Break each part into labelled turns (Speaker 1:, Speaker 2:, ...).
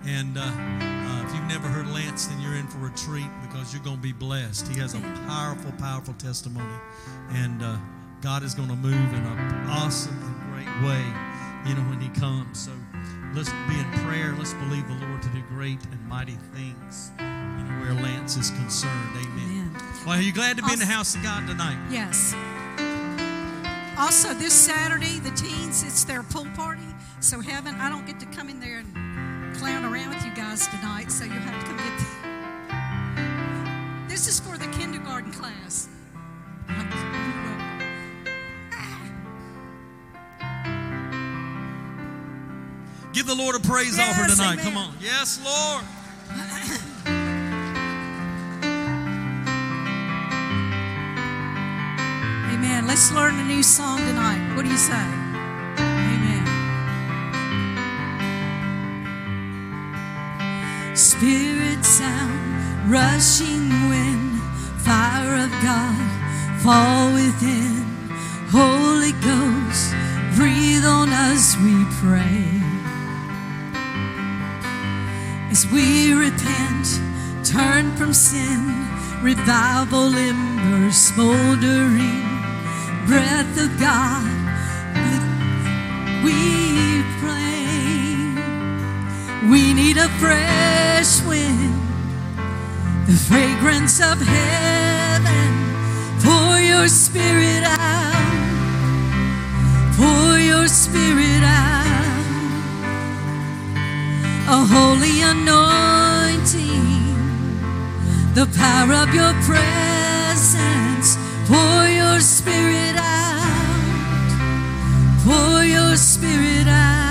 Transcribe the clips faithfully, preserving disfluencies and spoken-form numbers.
Speaker 1: And uh, uh, if you've never heard Lance, then you're in for a treat because you're going to be blessed. He has a powerful, powerful testimony. And uh, God is going to move in an awesome and great way, you know, when he comes. So let's be in prayer. Let's believe the Lord to do great and mighty things, you know, where Lance is concerned. Amen. Amen. Well, are you glad to be also, in the house of God tonight?
Speaker 2: Yes. Also, this Saturday, the teens, it's their pool party. So heaven, I don't get to come in there and clown around with you guys tonight, so you'll have to come get the... This is for the kindergarten class.
Speaker 1: Give the Lord a praise
Speaker 2: yes,
Speaker 1: offer tonight.
Speaker 2: amen.
Speaker 1: Come on. Yes, Lord.
Speaker 2: Amen. Let's learn a new song tonight. What do you say? Amen. Spirit sound, rushing wind, fire of God, fall within. Holy Ghost, breathe on us, we pray. As we repent, turn from sin, revival embers smoldering, breath of God, we pray. We need a fresh wind, the fragrance of heaven. Pour your spirit out, pour your spirit out. A holy anointing, the power of your presence. Pour your spirit out, pour your spirit out.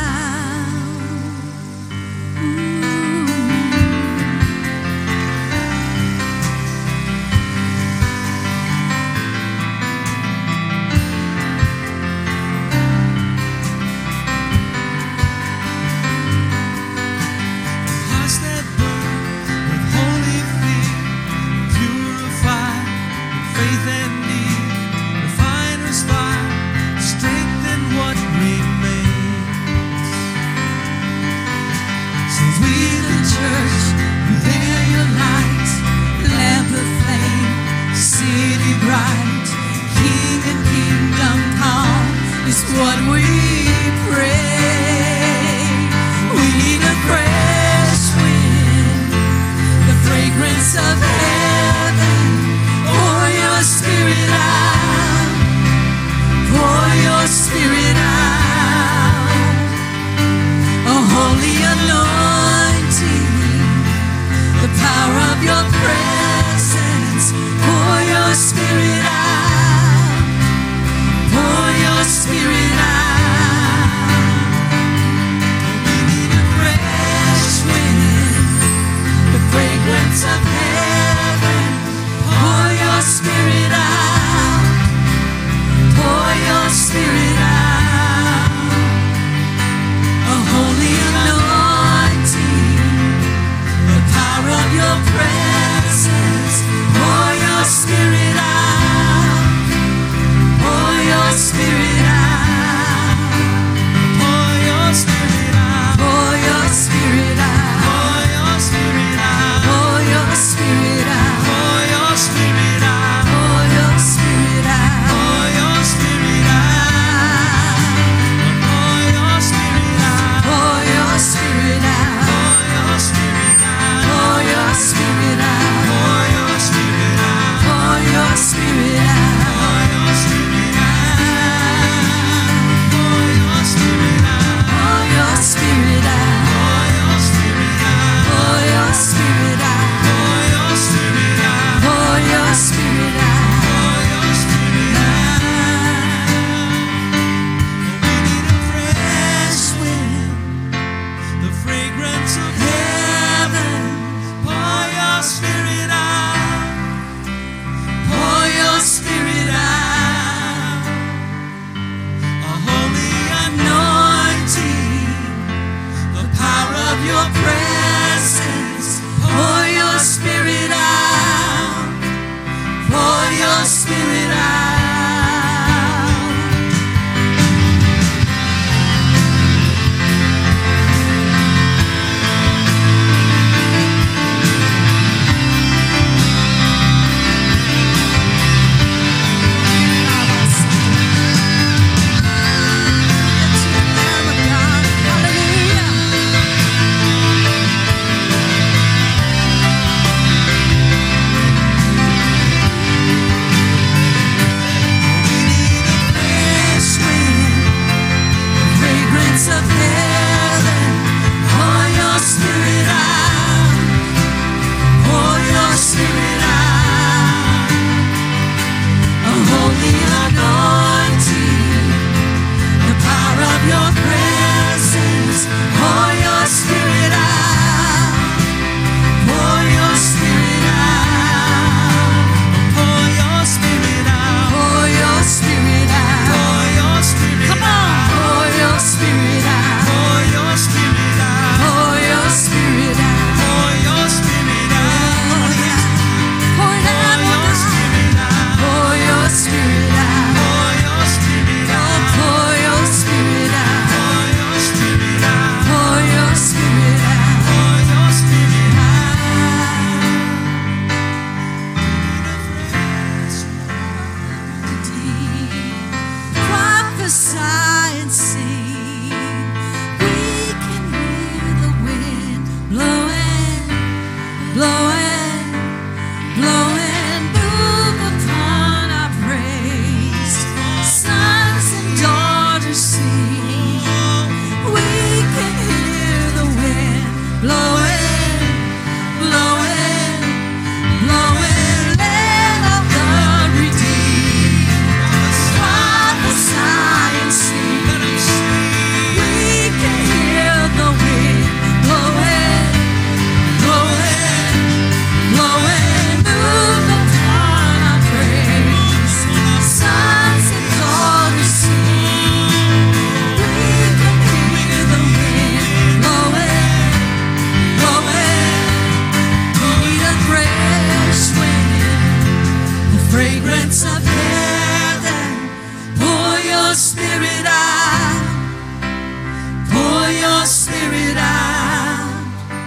Speaker 2: What we pray, we need a fresh wind, the fragrance of heaven. Pour your spirit out, pour your spirit out. A holy anointing, the power of your presence. Pour your spirit out, pour your spirit out. We need a fresh blow and, blow and move upon our praise. Sons and daughters sing. We can hear the wind blowing, blowing, blowing. Land of the redeemed, prophesy and sing. We can hear the wind blowing, blowing, blowing. Move upon our praise. Sons and daughters sing. We can hear the wind blowing, blowing. Need a fresh wind, the fragrance of heaven. Pour your spirit out, pour your spirit out.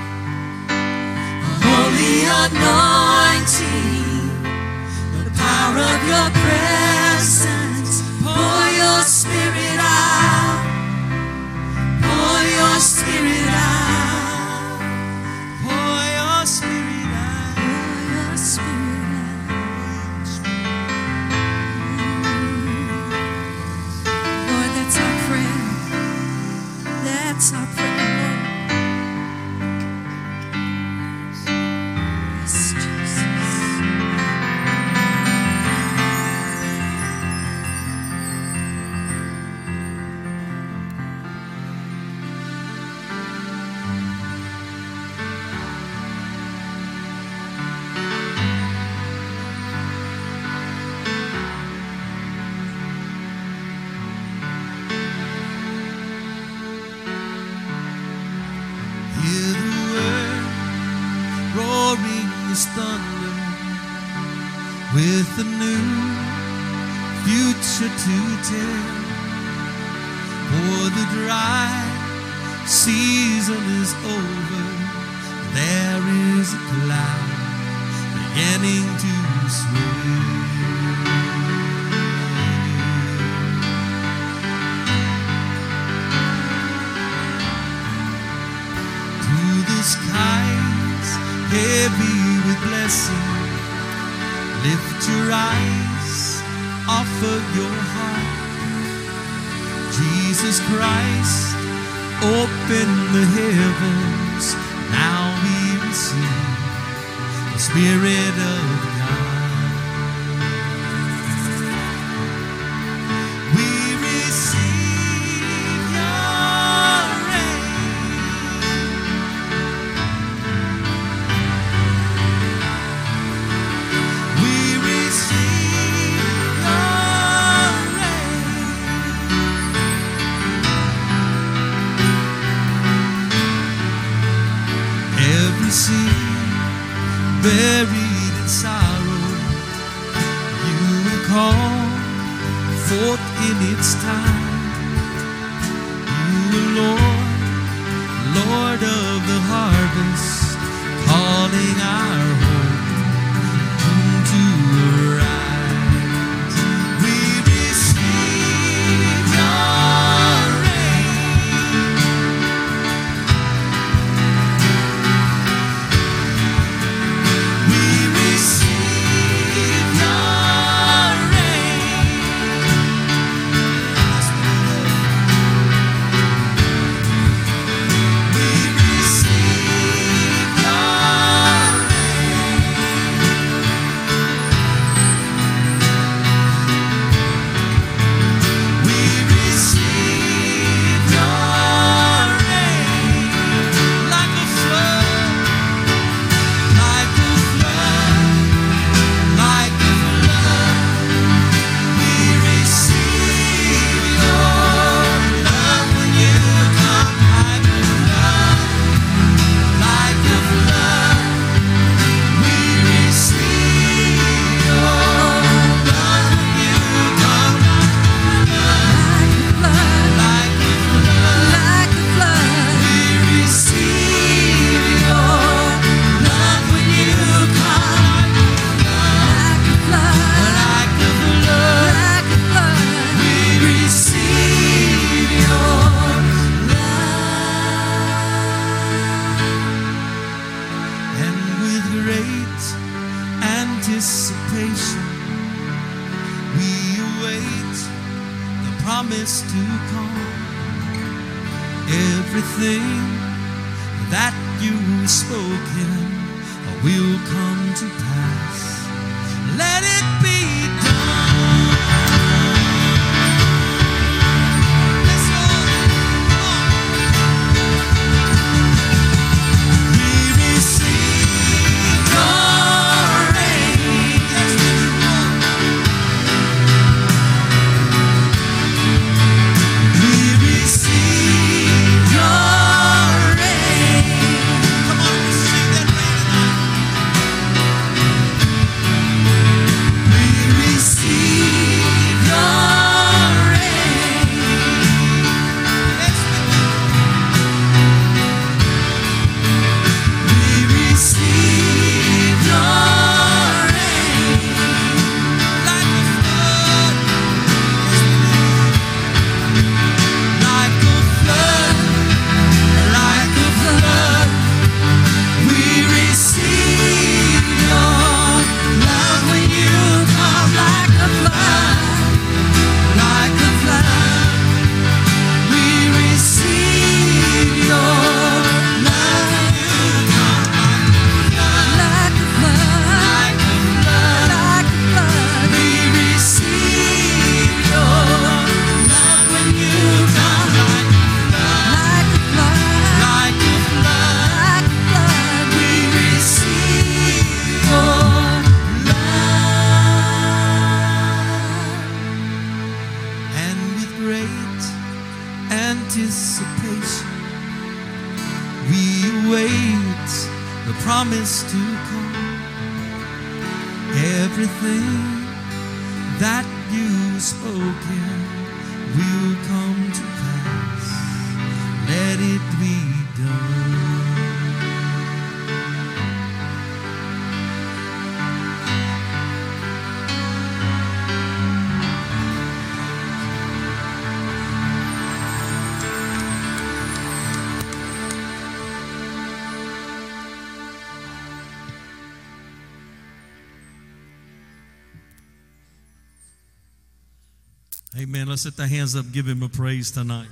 Speaker 2: A holy anointing, the power of your presence. Pour your spirit out, pour your spirit out, pour your spirit out, pour your spirit out. Lord, that's our prayer. That's our prayer, Lord. Yes, Jesus.
Speaker 1: Hear the word roaring as thunder, with a new future to tell. For the dry season is over, there is a cloud beginning to swell. To the skies, heavy with blessing, lift your eyes, offer your heart. Jesus Christ, open the heavens, now we receive the Spirit of God. We receive your rain. We receive your rain. Every seed buried in sorrow, you will call forth in its time. You are Lord, Lord of the harvest, calling our hope to arise. We receive your rain. We receive your rain. We receive promise to come. Everything that you've spoken will come to pass. Let it be done. Let's go. Come on. We receive your reign. That's what you want. We receive your reign. Come on, receive that reign tonight. We receive your reign. Let's begin. We receive your reign. Like a flood. Like a flood. Like a flood. We receive your love when you come like a flood. Like a flood. We receive your love when you come like a flood. Like a flood. Like a flood. We receive your love when you come like a flood. Like a flood. Like a flood. We receive your love. And with great anticipation we await the promise to come. Everything that you've spoken will come to pass. Let it be done. Amen. Let's lift our hands up, give him a praise tonight.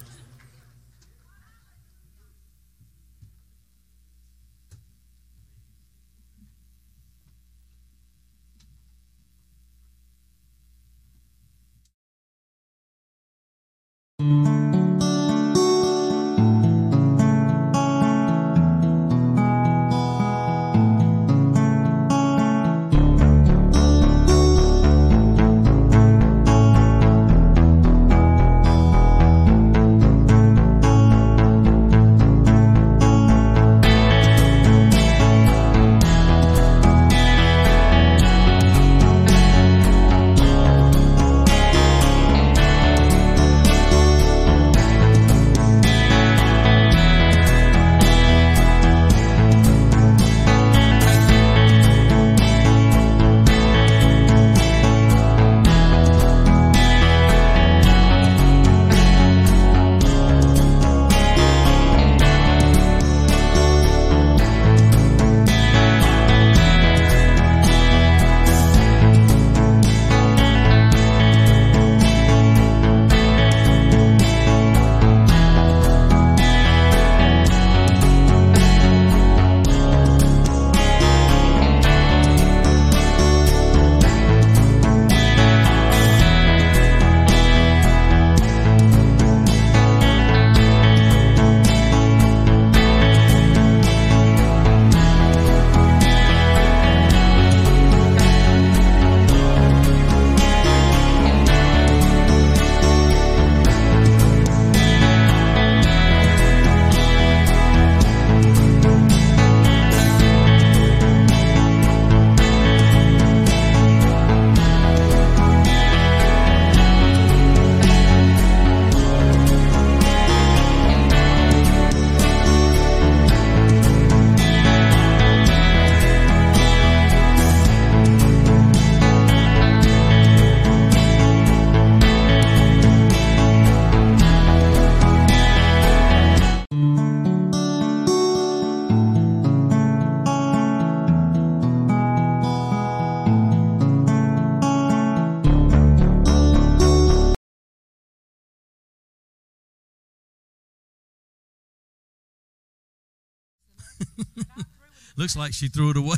Speaker 1: Looks like she threw it away.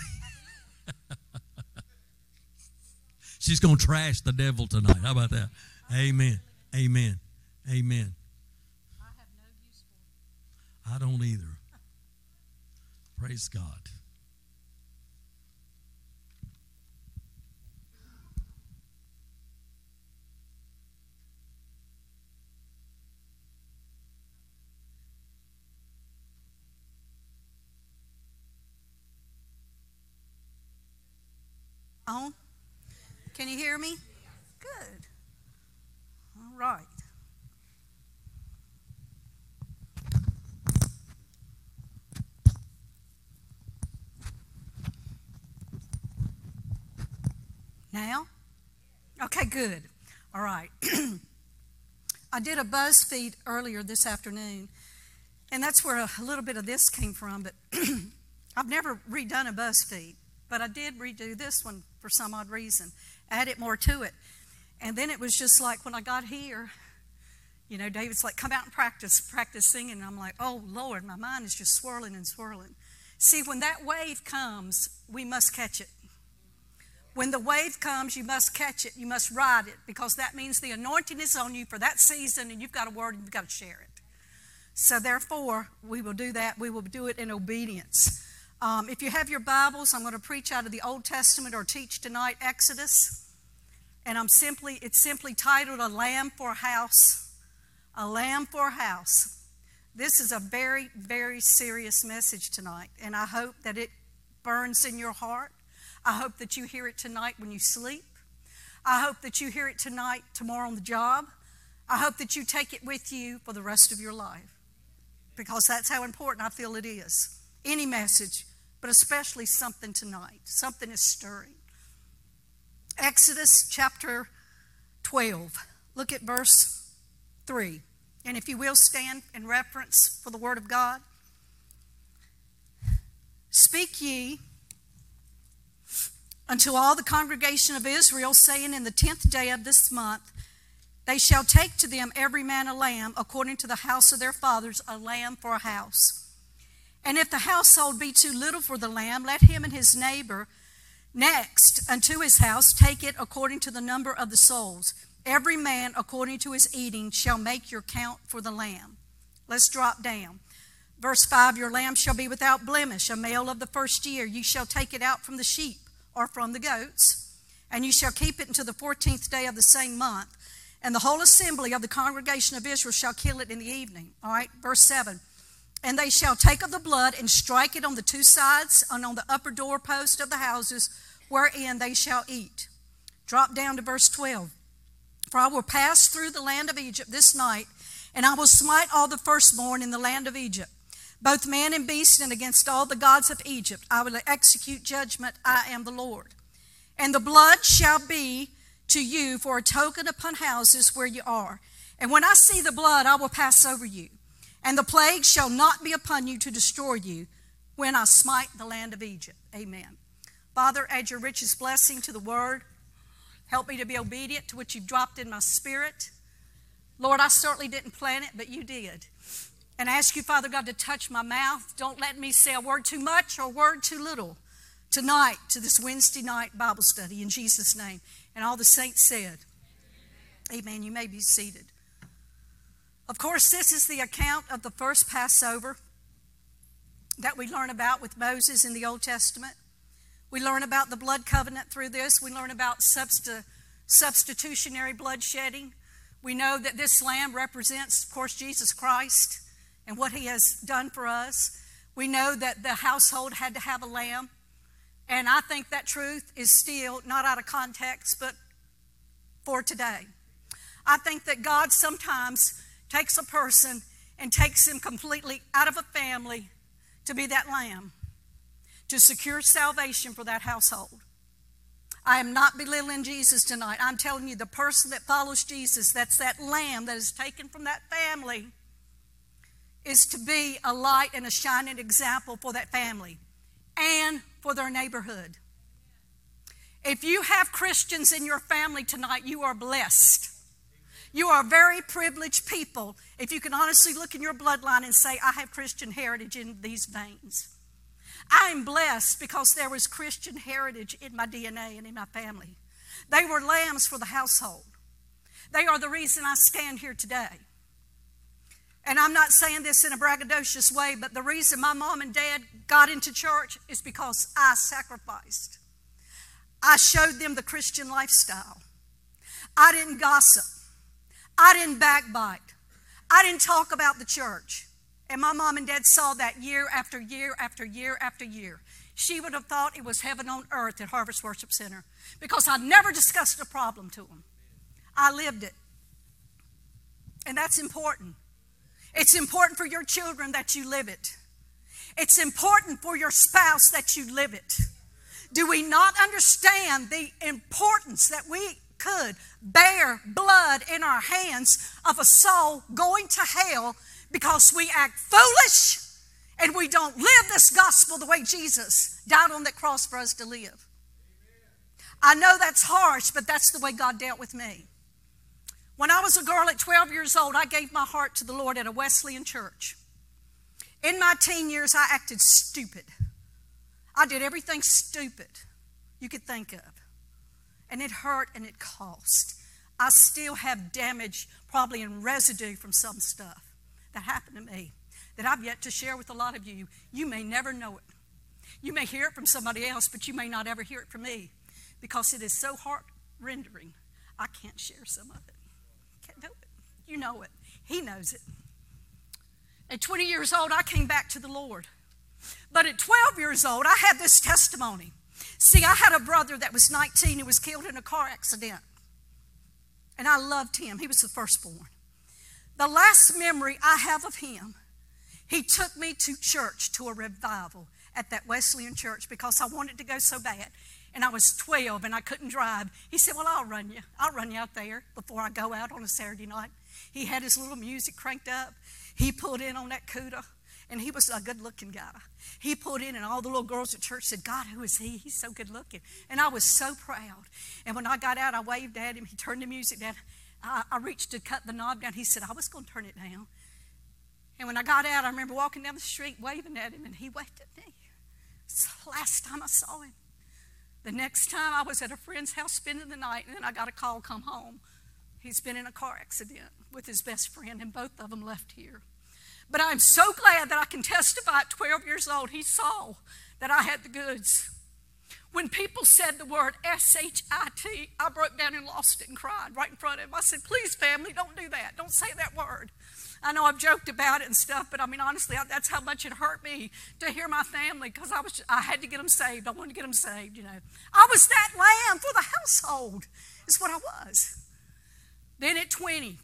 Speaker 1: She's going to trash the devil tonight. How about that? Amen. Amen. Amen.
Speaker 2: I have no use for it.
Speaker 1: I don't either. Praise God.
Speaker 2: On? Can you hear me? Good. All right. Now? Okay, good. All right. I did a BuzzFeed earlier this afternoon, and that's where a little bit of this came from, but I've never redone a BuzzFeed, but I did redo this one for some odd reason, added more to it. And then it was just like when I got here, you know, David's like, come out and practice, practice singing. And I'm like, oh, Lord, my mind is just swirling and swirling. See, when that wave comes, we must catch it. When the wave comes, you must catch it. You must ride it, because that means the anointing is on you for that season, and you've got a word and you've got to share it. So therefore, we will do that. We will do it in obedience. Um, if you have your Bibles, I'm going to preach out of the Old Testament or teach tonight Exodus. And I'm simply, it's simply titled A Lamb for a House. A Lamb for a House. This is a very, very serious message tonight. And I hope that it burns in your heart. I hope that you hear it tonight when you sleep. I hope that you hear it tonight, tomorrow on the job. I hope that you take it with you for the rest of your life, because that's how important I feel it is. Any message, but especially something tonight. Something is stirring. Exodus chapter twelve. Look at verse three. And if you will, stand in reference for the word of God. Speak ye unto all the congregation of Israel, saying, in the tenth day of this month, they shall take to them every man a lamb, according to the house of their fathers, a lamb for a house. And if the household be too little for the lamb, let him and his neighbor next unto his house take it according to the number of the souls. Every man according to his eating shall make your count for the lamb. Let's drop down. Verse five, your lamb shall be without blemish, a male of the first year. You shall take it out from the sheep or from the goats, and you shall keep it until the fourteenth day of the same month. And the whole assembly of the congregation of Israel shall kill it in the evening. All right, verse seven. And they shall take of the blood and strike it on the two sides and on the upper doorpost of the houses wherein they shall eat. Drop down to verse twelve. For I will pass through the land of Egypt this night, and I will smite all the firstborn in the land of Egypt, both man and beast, and against all the gods of Egypt I will execute judgment. I am the Lord. And the blood shall be to you for a token upon houses where you are. And when I see the blood, I will pass over you. And the plague shall not be upon you to destroy you when I smite the land of Egypt. Amen. Father, add your richest blessing to the word. Help me to be obedient to what you've dropped in my spirit. Lord, I certainly didn't plan it, but you did. And I ask you, Father God, to touch my mouth. Don't let me say a word too much or a word too little tonight to this Wednesday night Bible study in Jesus' name. And all the saints said, amen. You may be seated. Of course, this is the account of the first Passover that we learn about with Moses in the Old Testament. We learn about the blood covenant through this. We learn about substi- substitutionary blood shedding. We know that this lamb represents, of course, Jesus Christ and what he has done for us. We know that the household had to have a lamb. And I think that truth is still not out of context, but for today. I think that God sometimes takes a person and takes him completely out of a family to be that lamb, to secure salvation for that household. I am not belittling Jesus tonight. I'm telling you, the person that follows Jesus, that's that lamb that is taken from that family, is to be a light and a shining example for that family and for their neighborhood. If you have Christians in your family tonight, you are blessed. You are very privileged people if you can honestly look in your bloodline and say, I have Christian heritage in these veins. I am blessed because there was Christian heritage in my D N A and in my family. They were lambs for the household. They are the reason I stand here today. And I'm not saying this in a braggadocious way, but the reason my mom and dad got into church is because I sacrificed. I showed them the Christian lifestyle. I didn't gossip. I didn't backbite. I didn't talk about the church. And my mom and dad saw that year after year after year after year. She would have thought it was heaven on earth at Harvest Worship Center because I never discussed a problem to them. I lived it. And that's important. It's important for your children that you live it. It's important for your spouse that you live it. Do we not understand the importance that we could bear blood in our hands of a soul going to hell because we act foolish and we don't live this gospel the way Jesus died on that cross for us to live? I know that's harsh, but that's the way God dealt with me. When I was a girl at twelve years old, I gave my heart to the Lord at a Wesleyan church. In my teen years, I acted stupid. I did everything stupid you could think of. And it hurt and it cost. I still have damage, probably in residue from some stuff that happened to me that I've yet to share with a lot of you. You may never know it. You may hear it from somebody else, but you may not ever hear it from me because it is so heart-rendering. I can't share some of it. Can't do it. You know it. He knows it. At twenty years old, I came back to the Lord. But at twelve years old, I had this testimony. See, I had a brother that was nineteen who was killed in a car accident. And I loved him. He was the firstborn. The last memory I have of him, he took me to church, to a revival at that Wesleyan church because I wanted to go so bad. And I was twelve and I couldn't drive. He said, well, I'll run you. I'll run you out there before I go out on a Saturday night. He had his little music cranked up. He pulled in on that CUDA. And he was a good-looking guy. He pulled in, and all the little girls at church said, God, who is he? He's so good-looking. And I was so proud. And when I got out, I waved at him. He turned the music down. I, I reached to cut the knob down. He said, I was going to turn it down. And when I got out, I remember walking down the street waving at him, and he waved at me. It's the last time I saw him. The next time, I was at a friend's house spending the night, and then I got a call, come home. He's been in a car accident with his best friend, and both of them left here. But I'm so glad that I can testify at twelve years old, he saw that I had the goods. When people said the word S H I T, I broke down and lost it and cried right in front of him. I said, please, family, don't do that. Don't say that word. I know I've joked about it and stuff, but I mean, honestly, that's how much it hurt me to hear my family because I was, I had to get them saved. I wanted to get them saved, you know. I was that lamb for the household is what I was. Then at twenty,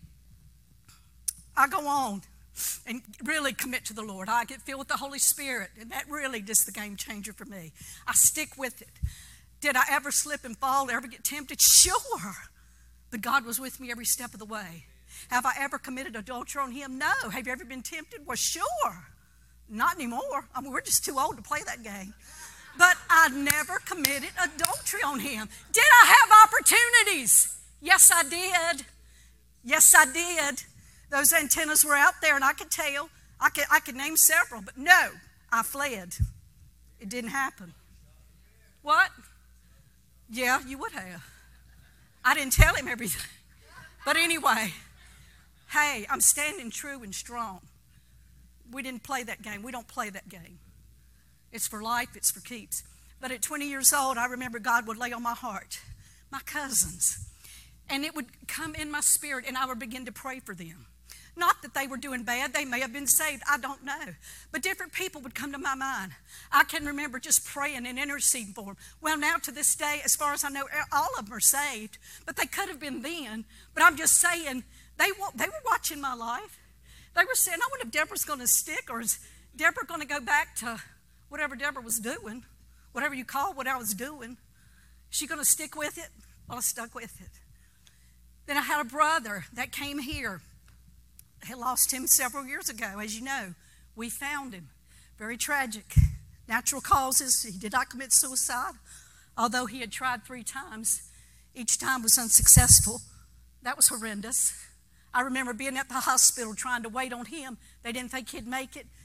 Speaker 2: I go on and really commit to the Lord. I get filled with the Holy Spirit, and that really is the game changer for me. I stick with it. Did I ever slip and fall, ever get tempted? Sure. But God was with me every step of the way. Have I ever committed adultery on him? No. Have you ever been tempted? Well, sure. Not anymore. I mean, we're just too old to play that game. But I never committed adultery on him. Did I have opportunities? Yes, I did. Yes, I did. Those antennas were out there, and I could tell. I could, I could name several, but no, I fled. It didn't happen. What? Yeah, you would have. I didn't tell him everything. But anyway, hey, I'm standing true and strong. We didn't play that game. We don't play that game. It's for life. It's for keeps. But at twenty years old, I remember God would lay on my heart, my cousins, and it would come in my spirit, and I would begin to pray for them. Not that they were doing bad. They may have been saved. I don't know. But different people would come to my mind. I can remember just praying and interceding for them. Well, now to this day, as far as I know, all of them are saved. But they could have been then. But I'm just saying, they, they were watching my life. They were saying, I wonder if Deborah's going to stick, or is Deborah going to go back to whatever Deborah was doing, whatever you call what I was doing. Is she going to stick with it? Well, I stuck with it. Then I had a brother that came here. I lost him several years ago, as you know. We found him. Very tragic. Natural causes. He did not commit suicide, although he had tried three times. Each time was unsuccessful. That was horrendous. I remember being at the hospital trying to wait on him. They didn't think he'd make it.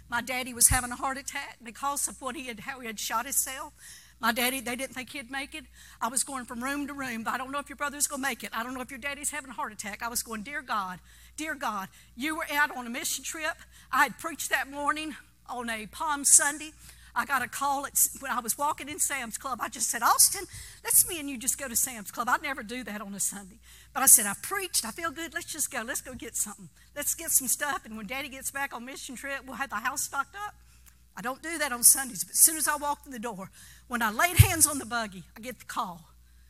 Speaker 2: my daddy was having a heart attack because of what he had, how he had shot himself. My daddy, they didn't think he'd make it. I was going from room to room. I don't know if your brother's going to make it. I don't know if your daddy's having a heart attack. I was going, dear God, dear God, you were out on a mission trip. I had preached that morning on a Palm Sunday. I got a call at, when I was walking in Sam's Club. I just said, Austin, let's me and you just go to Sam's Club. I'd never do that on a Sunday. But I said, I preached. I feel good. Let's just go. Let's go get something. Let's get some stuff. And when Daddy gets back on mission trip, we'll have the house stocked up. I don't do that on Sundays. But as soon as I walked in the door, when I laid hands on the buggy, I get the call.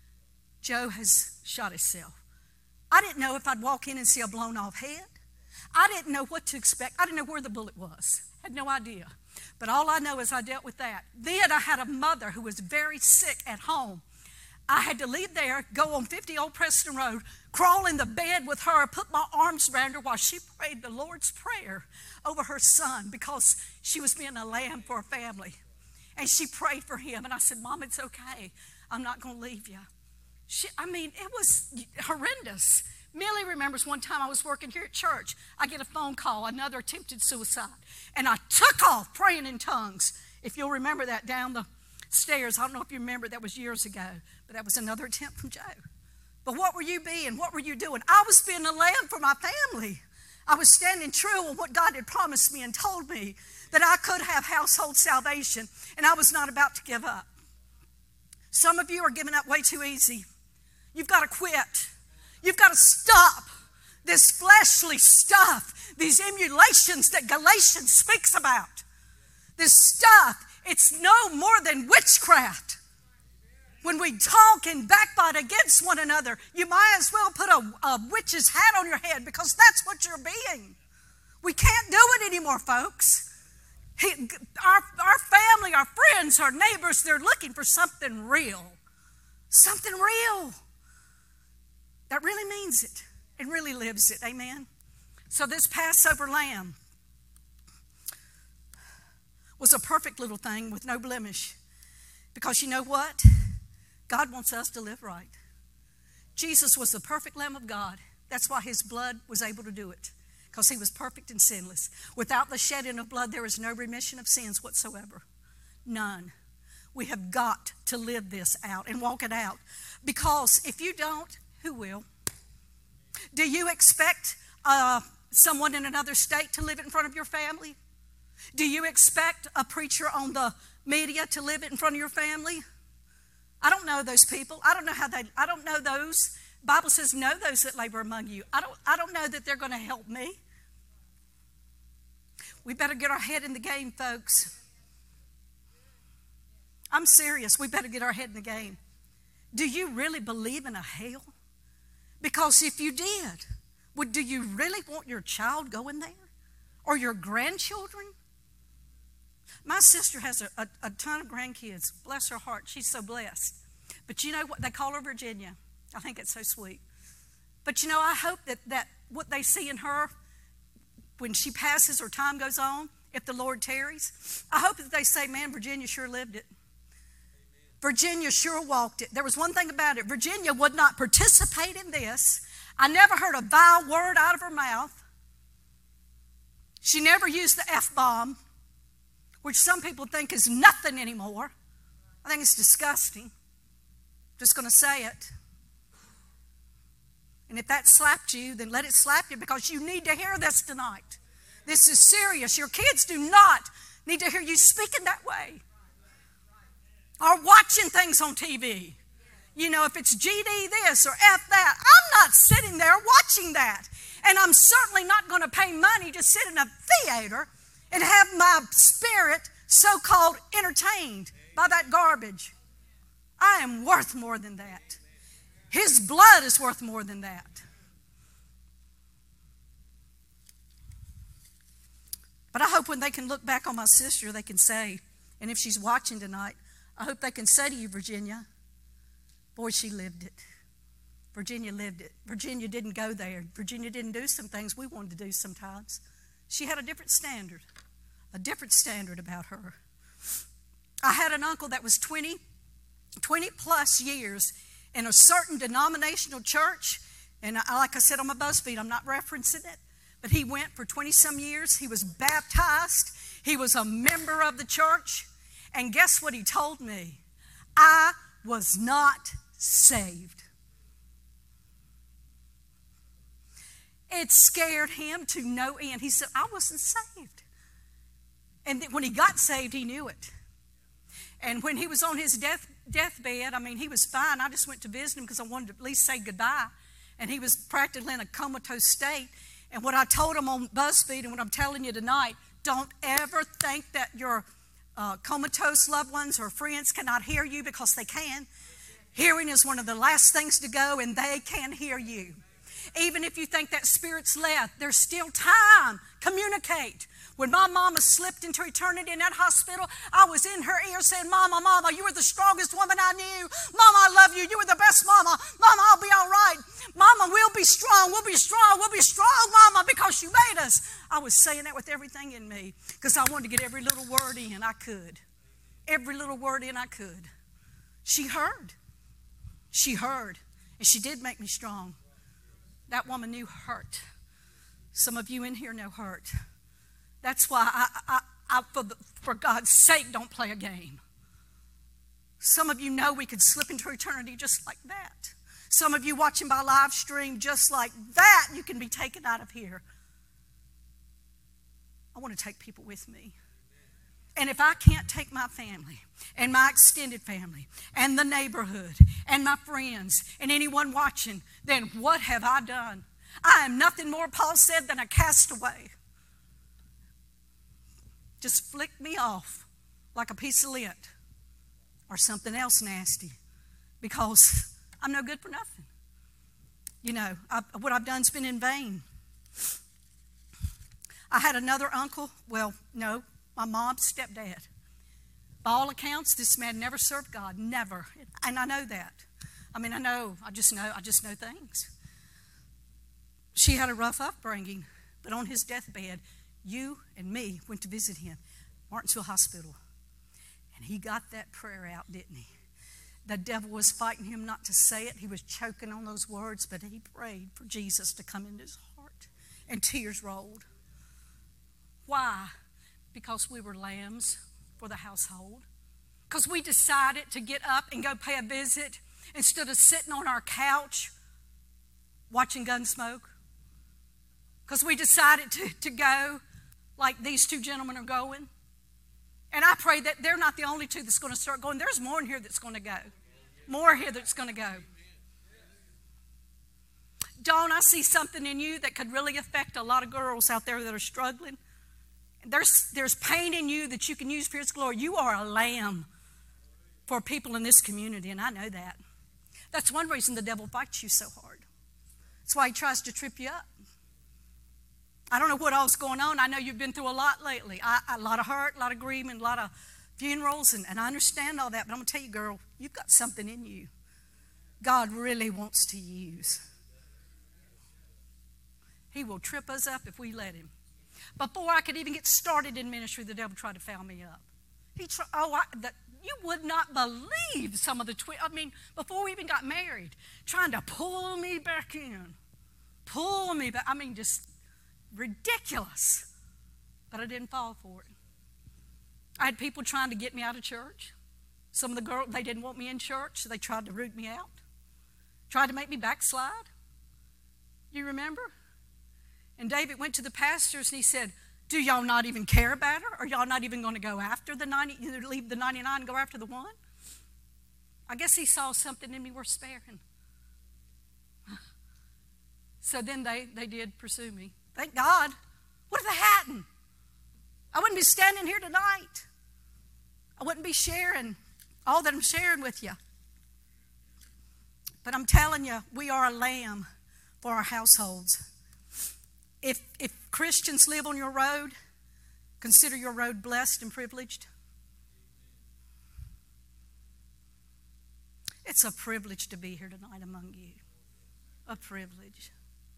Speaker 2: Joe has shot himself. I didn't know if I'd walk in and see a blown off head. I didn't know what to expect. I didn't know where the bullet was. I had no idea. But all I know is I dealt with that. Then I had a mother who was very sick at home. I had to leave there, go on fifty Old Preston Road, crawl in the bed with her, put my arms around her while she prayed the Lord's Prayer over her son because she was being a lamb for her family. And she prayed for him. And I said, Mom, it's okay. I'm not going to leave you. She, I mean, it was horrendous. Millie remembers one time I was working here at church. I get a phone call, another attempted suicide. And I took off praying in tongues. If you'll remember that down the stairs. I don't know if you remember, that was years ago. But that was another attempt from Joe. But what were you being? What were you doing? I was being a lamb for my family. I was standing true on what God had promised me and told me that I could have household salvation. And I was not about to give up. Some of you are giving up way too easy. You've got to quit. You've got to stop this fleshly stuff, these emulations that Galatians speaks about. This stuff, it's no more than witchcraft. When we talk and backbite against one another, you might as well put a, a witch's hat on your head because that's what you're being. We can't do it anymore, folks. He, our, our family, our friends, our neighbors, they're looking for something real. Something real. That really means it and really lives it. Amen. So this Passover lamb was a perfect little thing with no blemish. Because you know what? God wants us to live right. Jesus was the perfect Lamb of God. That's why his blood was able to do it. Because he was perfect and sinless. Without the shedding of blood, there is no remission of sins whatsoever. None. We have got to live this out and walk it out. Because if you don't, who will? Do you expect uh, someone in another state to live it in front of your family? Do you expect a preacher on the media to live it in front of your family? I don't know those people. I don't know how they, I don't know those. The Bible says, know those that labor among you. I don't, I don't know that they're going to help me. We better get our head in the game, folks. I'm serious. We better get our head in the game. Do you really believe in a hell? Because if you did, would, do you really want your child going there? Or your grandchildren? My sister has a, a, a ton of grandkids. Bless her heart. She's so blessed. But you know what? They call her Virginia. I think it's so sweet. But you know, I hope that, that what they see in her when she passes or time goes on, if the Lord tarries, I hope that they say, man, Virginia sure lived it. Virginia sure walked it. There was one thing about it. Virginia would not participate in this. I never heard a vile word out of her mouth. She never used the F-bomb, which some people think is nothing anymore. I think it's disgusting. Just going to say it. And if that slapped you, then let it slap you because you need to hear this tonight. This is serious. Your kids do not need to hear you speaking that way. Or watching things on T V. You know, if it's G D this or F that, I'm not sitting there watching that. And I'm certainly not going to pay money to sit in a theater and have my spirit so-called entertained by that garbage. I am worth more than that. His blood is worth more than that. But I hope when they can look back on my sister, they can say, and if she's watching tonight, I hope they can say to you, Virginia, boy, she lived it. Virginia lived it. Virginia didn't go there. Virginia didn't do some things we wanted to do sometimes. She had a different standard, a different standard about her. I had an uncle that was twenty, twenty plus years in a certain denominational church. And I, like I said on my BuzzFeed, I'm not referencing it, but he went for twenty some years. He was baptized. He was a member of the church. And guess what he told me? I was not saved. It scared him to no end. He said, I wasn't saved. And then when he got saved, he knew it. And when he was on his death deathbed, I mean, he was fine. I just went to visit him because I wanted to at least say goodbye. And he was practically in a comatose state. And what I told him on BuzzFeed and what I'm telling you tonight, don't ever think that your uh, comatose loved ones or friends cannot hear you, because they can. Hearing is one of the last things to go, and they can hear you. Even if you think that spirit's left, there's still time. Communicate. When my mama slipped into eternity in that hospital, I was in her ear saying, Mama, Mama, you were the strongest woman I knew. Mama, I love you. You were the best mama. Mama, I'll be all right. Mama, we'll be strong. We'll be strong. We'll be strong, Mama, because you made us. I was saying that with everything in me because I wanted to get every little word in I could. Every little word in I could. She heard. She heard. And she did make me strong. That woman knew hurt. Some of you in here know hurt. That's why, I, I, I, for, the, for God's sake, don't play a game. Some of you know we could slip into eternity just like that. Some of you watching by live stream, just like that, you can be taken out of here. I want to take people with me. And if I can't take my family and my extended family and the neighborhood and my friends and anyone watching, then what have I done? I am nothing more, Paul said, than a castaway. Just flick me off like a piece of lint or something else nasty, because I'm no good for nothing. You know, I, what I've done's been in vain. I had another uncle, well, no, my mom's stepdad. By all accounts, this man never served God, never. And I know that. I mean, I know, I just know, I just know things. She had a rough upbringing, but on his deathbed, you and me went to visit him, Martinsville Hospital. And he got that prayer out, didn't he? The devil was fighting him not to say it. He was choking on those words, but he prayed for Jesus to come into his heart. And tears rolled. Why? Because we were lambs for the household. Because we decided to get up and go pay a visit instead of sitting on our couch watching Gunsmoke. Because we decided to, to go like these two gentlemen are going. And I pray that they're not the only two that's going to start going. There's more in here that's going to go. More here that's going to go. Dawn, I see something in you that could really affect a lot of girls out there that are struggling. There's, there's pain in you that you can use for His glory. You are a lamb for people in this community, and I know that. That's one reason the devil fights you so hard. That's why he tries to trip you up. I don't know what all's going on. I know you've been through a lot lately. I, a lot of hurt, a lot of grieving, a lot of funerals, and, and I understand all that. But I'm going to tell you, girl, you've got something in you God really wants to use. He will trip us up if we let Him. Before I could even get started in ministry, the devil tried to foul me up. He tried, oh, I, the, you would not believe some of the twi- I mean, before we even got married, trying to pull me back in. Pull me back. I mean, just ridiculous. But I didn't fall for it. I had people trying to get me out of church. Some of the girls, they didn't want me in church, so they tried to root me out. Tried to make me backslide. You remember? And David went to the pastors and he said, do y'all not even care about her? Are y'all not even going to go after the ninety, leave the ninety-nine and go after the one? I guess he saw something in me worth sparing. So then they, they did pursue me. Thank God. What if they hadn't? I wouldn't be standing here tonight. I wouldn't be sharing all that I'm sharing with you. But I'm telling you, we are a lamb for our households. If, if Christians live on your road, consider your road blessed and privileged. It's a privilege to be here tonight among you. A privilege.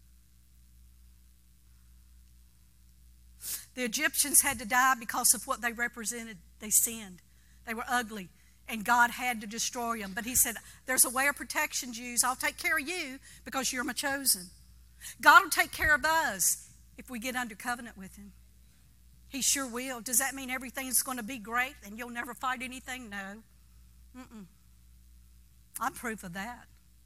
Speaker 2: The Egyptians had to die because of what they represented. They sinned. They were ugly. And God had to destroy them. But He said, there's a way of protection, Jews. I'll take care of you because you're my chosen. God will take care of us if we get under covenant with Him. He sure will. Does that mean everything's going to be great and you'll never fight anything? No. Mm-mm. I'm proof of that.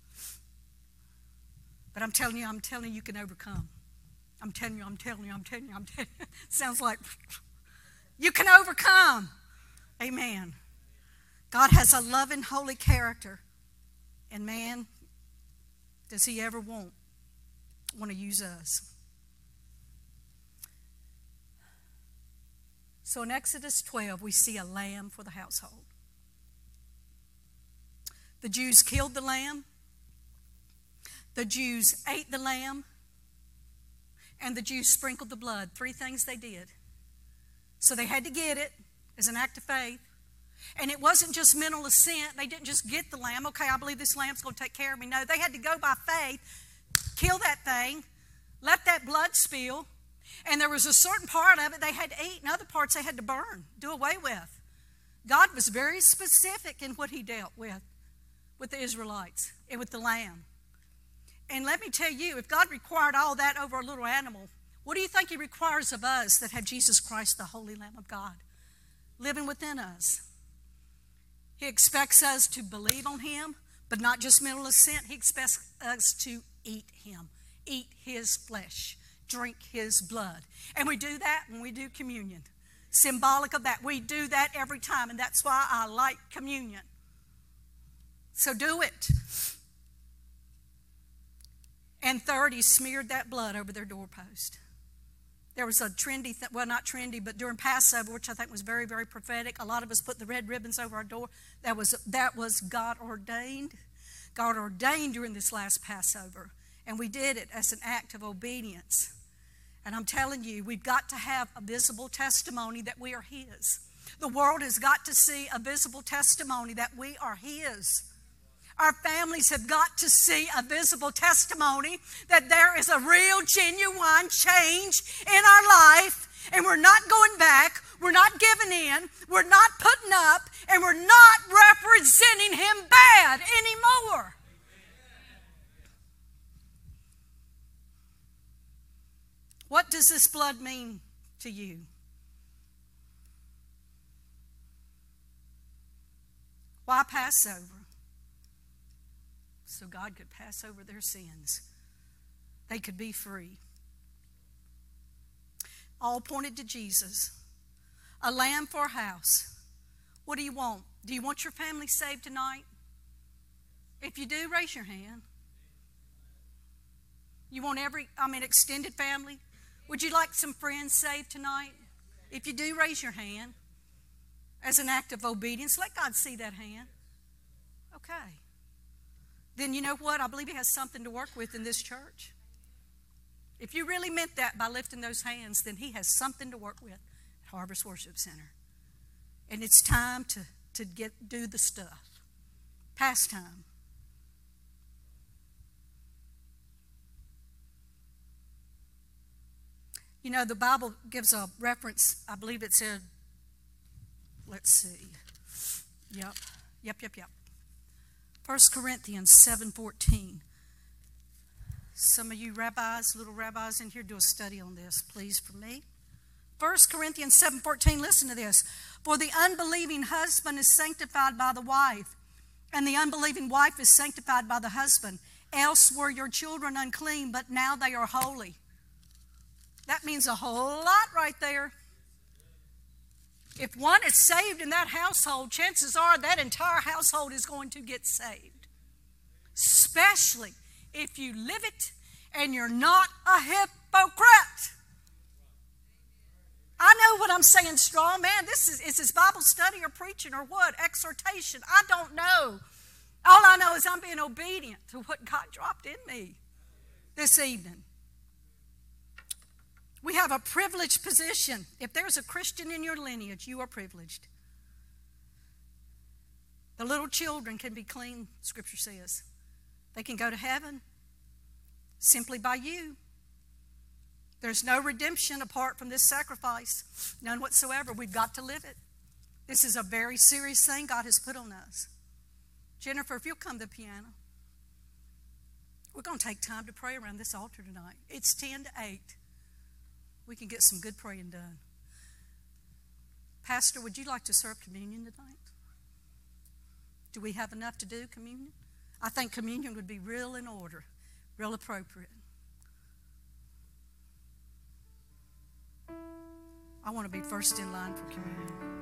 Speaker 2: But I'm telling you, I'm telling you, you can overcome. I'm telling you, I'm telling you, I'm telling you, I'm telling you. Sounds like you can overcome. Amen. God has a loving, holy character. And man, does he ever want, want to use us. So in Exodus twelve, we see a lamb for the household. The Jews killed the lamb. The Jews ate the lamb. And the Jews sprinkled the blood. Three things they did. So they had to get it as an act of faith. And it wasn't just mental assent. They didn't just get the lamb. Okay, I believe this lamb's going to take care of me. No, they had to go by faith, kill that thing, let that blood spill. And there was a certain part of it they had to eat, and other parts they had to burn, do away with. God was very specific in what he dealt with, with the Israelites and with the lamb. And let me tell you, if God required all that over a little animal, what do you think he requires of us that have Jesus Christ, the Holy Lamb of God, living within us? He expects us to believe on him, but not just mental assent. He expects us to eat him, eat his flesh, drink his blood. And we do that when we do communion. Symbolic of that. We do that every time, and that's why I like communion. So do it. And third, he smeared that blood over their doorpost. There was a trendy, th- well, not trendy, but during Passover, which I think was very, very prophetic, a lot of us put the red ribbons over our door. That was, that was God ordained. God ordained during this last Passover. And we did it as an act of obedience. And I'm telling you, we've got to have a visible testimony that we are his. The world has got to see a visible testimony that we are his. Our families have got to see a visible testimony that there is a real, genuine change in our life, and we're not going back, we're not giving in, we're not putting up, and we're not representing him bad anymore. What does this blood mean to you? Why Passover? So God could pass over their sins. They could be free. All pointed to Jesus. A lamb for a house. What do you want? Do you want your family saved tonight? If you do, raise your hand. You want every, I mean, extended family? Would you like some friends saved tonight? If you do, raise your hand. As an act of obedience, let God see that hand. Okay. Then you know what? I believe he has something to work with in this church. If you really meant that by lifting those hands, then he has something to work with at Harvest Worship Center. And it's time to, to get do the stuff. Pastime. You know, the Bible gives a reference, I believe it said, let's see. Yep, yep, yep, yep. First Corinthians seven fourteen. Some of you rabbis, little rabbis in here, do a study on this, please, for me. First Corinthians seven fourteen, listen to this. For the unbelieving husband is sanctified by the wife, and the unbelieving wife is sanctified by the husband. Else were your children unclean, but now they are holy. That means a whole lot right there. If one is saved in that household, chances are that entire household is going to get saved. Especially if you live it and you're not a hypocrite. I know what I'm saying strong, man. This is, is this Bible study or preaching or what? Exhortation. I don't know. All I know is I'm being obedient to what God dropped in me this evening. We have a privileged position. If there's a Christian in your lineage, you are privileged. The little children can be clean, Scripture says. They can go to heaven simply by you. There's no redemption apart from this sacrifice. None whatsoever. We've got to live it. This is a very serious thing God has put on us. Jennifer, if you'll come to the piano. We're going to take time to pray around this altar tonight. It's ten to eight. We can get some good praying done. Pastor, would you like to serve communion tonight? Do we have enough to do communion? I think communion would be real in order, real appropriate. I want to be first in line for communion.